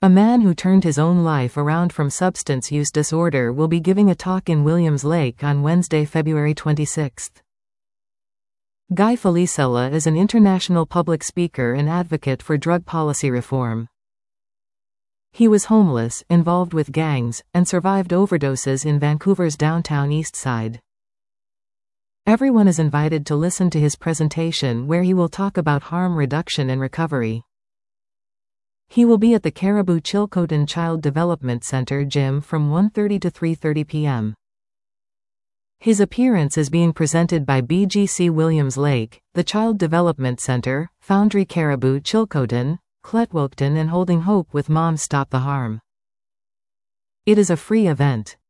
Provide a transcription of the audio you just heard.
A man who turned his own life around from substance use disorder will be giving a talk in Williams Lake on Wednesday, February 26. Guy Felicella is an international public speaker and advocate for drug policy reform. He was homeless, involved with gangs, and survived overdoses in Vancouver's downtown East Side. Everyone is invited to listen to his presentation where he will talk about harm reduction and recovery. He will be at the Caribou Chilcotin Child Development Center gym from 1:30 to 3:30 p.m. His appearance is being presented by BGC Williams Lake, the Child Development Center, Foundry Caribou Chilcotin, Cletwilkton and Holding Hope with Moms Stop the Harm. It is a free event.